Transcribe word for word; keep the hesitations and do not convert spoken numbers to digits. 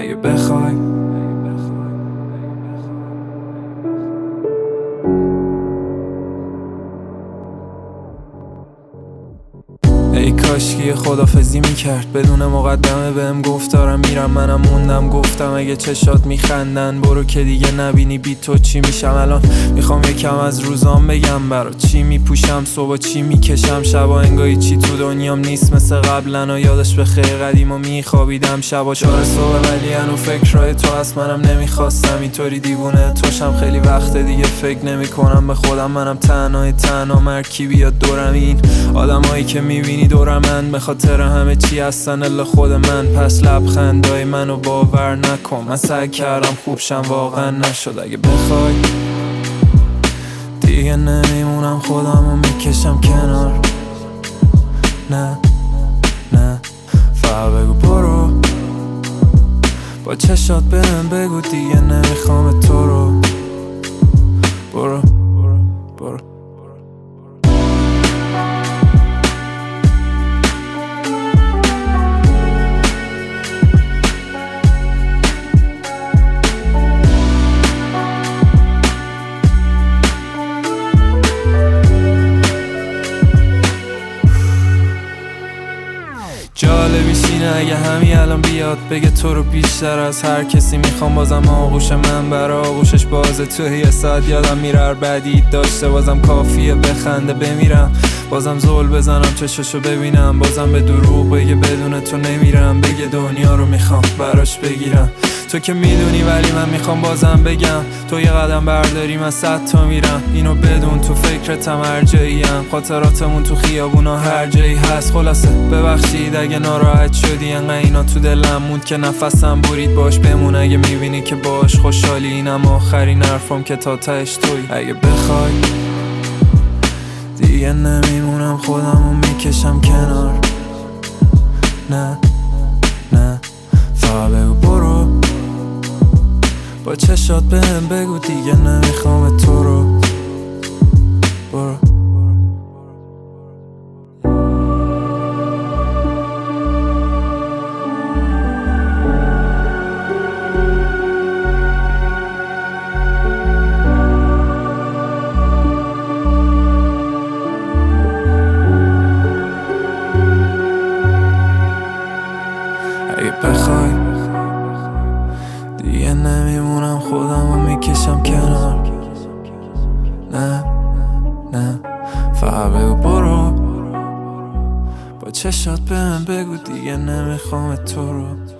اگه بخوای. ای کاشکی خدافزی میکرد بدون مقدمه بهم گفت دارم میرم، منم موندم گفتم اگه چشات میخندن برو که دیگه نبینی بی تو چی میشم. الان میخوام یکم از روزام بگم برا چی میپوشم، صبح چی میکشم، شبا انگاری چی تو دنیام نیست مثل قبلن و یادش به خیر قدیم و میخوابیدم شبا چهار صبح ولی هنو فکرهای تو هست. منم نمیخواستم اینطوری دیوونه توشم، خیلی وقت دیگه فکر نمی کنم به خودم، منم تنهای تنها مرکی بیاد دورم. این آدمایی که میبینی دورمن به خاطر همه چی هستن الا خود من، پس لبخندای منو باور نکن. من سعی کردم خوب شم واقعا نشد. اگه بخوای دیگه نمیمونم خودمو میکشم کنار، نه نه فقط بگو برو، با چشات بهم بگو دیگه نمیخوام تو رو، برو برو. جالبی شینه اگه همین الان بیاد بگه تو رو بیشتر از هر کسی میخوام، بازم آغوش من برا آغوشش بازه. تو یه ساعت یادم میره هر بدی داشته بازم کافیه بخنده بمیرم، بازم زل بزنم چششو ببینم، بازم به دروغ بگه بدون تو نمیرم، بگه دنیا رو میخوام براش بگیرم. تو که میدونی ولی من میخوام بازم بگم تو یه قدم برداری من صد تا میرم، اینو بدون تو فکرتم هر جاییم، خاطراتمون تو خیابونا هر جایی هست. خلاصه ببخشید اگه ناراحت شدی، انقدر اینا تو دلم موند که نفسم برید باش بمون. اگه میبینی که باش خوشحالی اینم آخرین حرفم که تا تهش توی. اگه بخوای دیگه نمیمونم خودمو میکشم کنار، نه نه فقط بگو برو، با چشات بهم بگو دیگه نمیخوام تو رو، برو. اگه بخوای دیگه نمیمونم خودمو میکشم کنار، نه نه فقط بگو برو، با چشات بهم بگو دیگه نمیخوام تو رو.